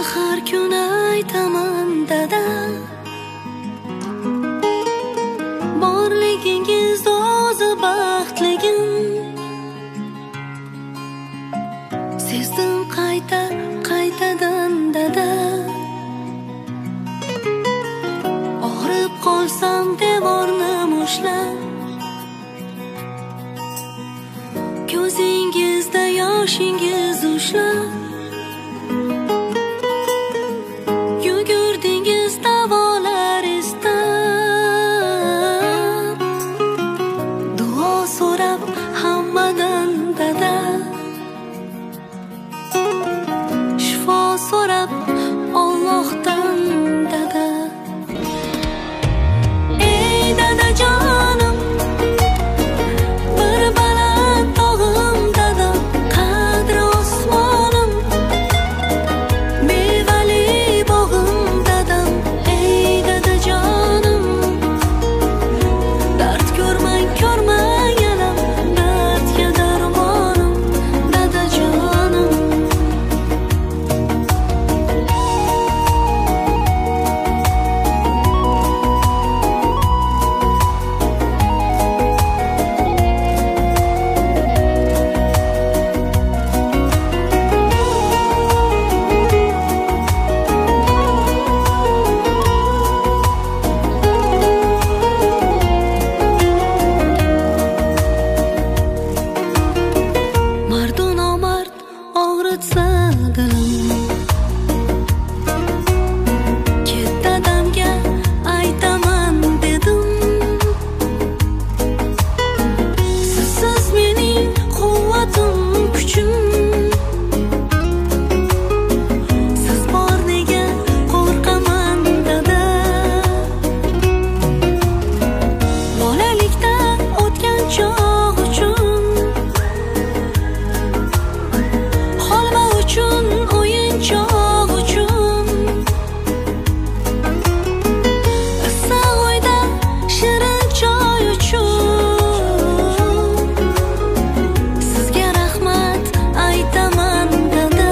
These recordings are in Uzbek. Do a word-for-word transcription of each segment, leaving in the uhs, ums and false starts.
har kun aytaman dada, borligingiz o'zi baxtligim. Sezdim qayta qaytadan dada, og'rib qolsam devorni mushlab, ko'zingizda yoshingiz ushlab, yugurdingiz davolar istab, duo so'rab hammadan dada, shifo so'rab Allohdan dada. Ey dadajonim, bir baland tog'im dada, qadri osmonim, mevali bog'im dadam. Ey dadajonim, dard ko'rmang ko'rmang alam, dardga darmonim dadajonim. Mardu nomard og'ritsa dilim, ket dadamga aytaman dedim. Sizsiz mening quvvatim kuchim, siz bor nega qo'rqaman dada. Bolalikda o'tgan chog' uchun, holva uchun, o'yinchoq uchun, issiq uyda shirin choy uchun, sizga rahmat aytaman dada.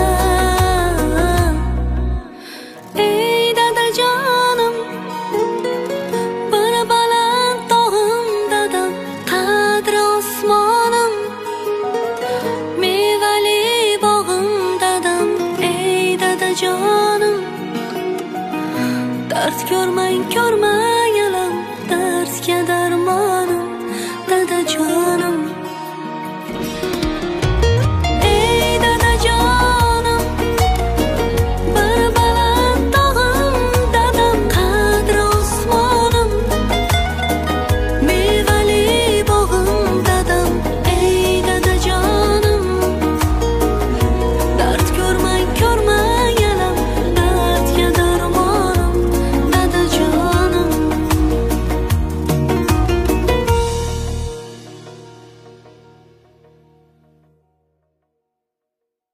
Ey dadajonim, bir baland tog'im dadam, qadri osmonim, mevali bog'im dadam. Ey dadajonim, dard ko'rmang ko'rmang alam, dardga